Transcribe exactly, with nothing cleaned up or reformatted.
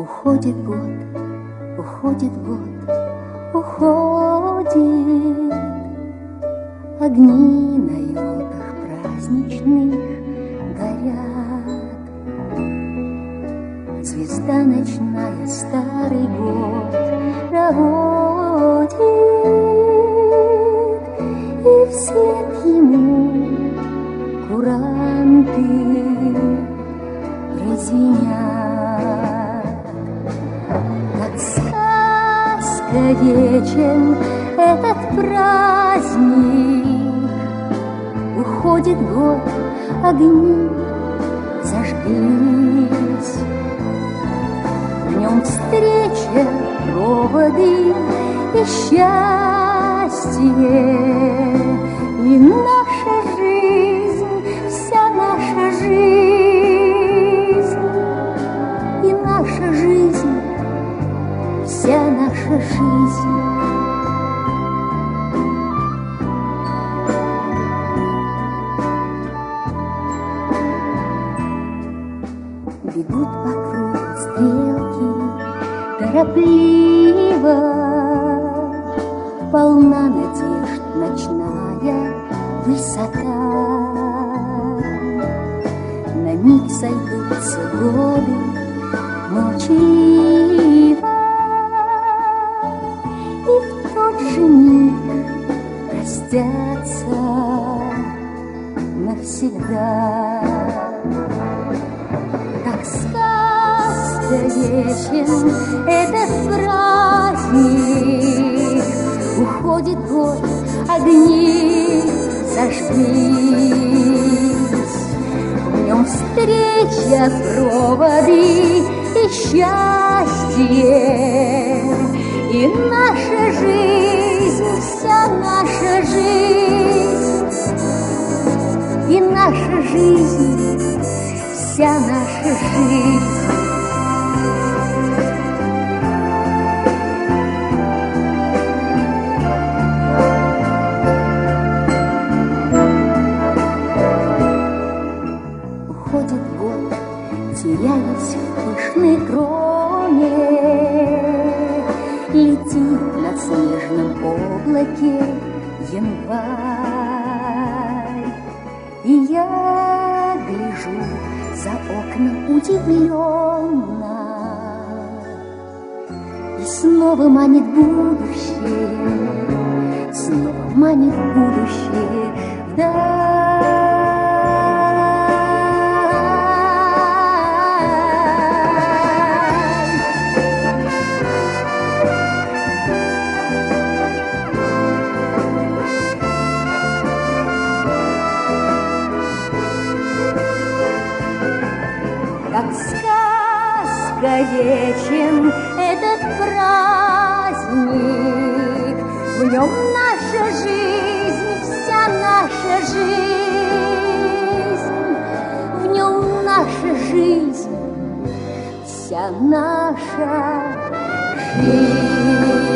Уходит год, уходит год, уходит. Огни на елках праздничных горят. Звезда ночная старый год проводит, и вслед ему куранты прозвенят. Как сказка вечен этот праздник, уходит год, огни зажглись. В нем встреча, проводы и счастье, и наша жизнь, вся наша жизнь, и наша жизнь, вся наша жизнь. Бегут по кругу стрелки торопливо, полна надежд ночная высота. На миг сойдутся годы молчаливо, и в тот же миг простятся навсегда. Как сказка вечен этот праздник, уходит год, огни зажглись. В нем встреча, проводы и счастье, и наша жизнь, вся наша жизнь, и наша жизнь, вся наша жизнь. Уходит год, теряясь в пышной кроне, летит над снежном облаке январь, и я гляжу за окном удивленно, и снова манит будущее, снова манит будущее вдаль. Как сказка вечен этот праздник, в нем наша жизнь, вся наша жизнь, в нем наша жизнь, вся наша жизнь.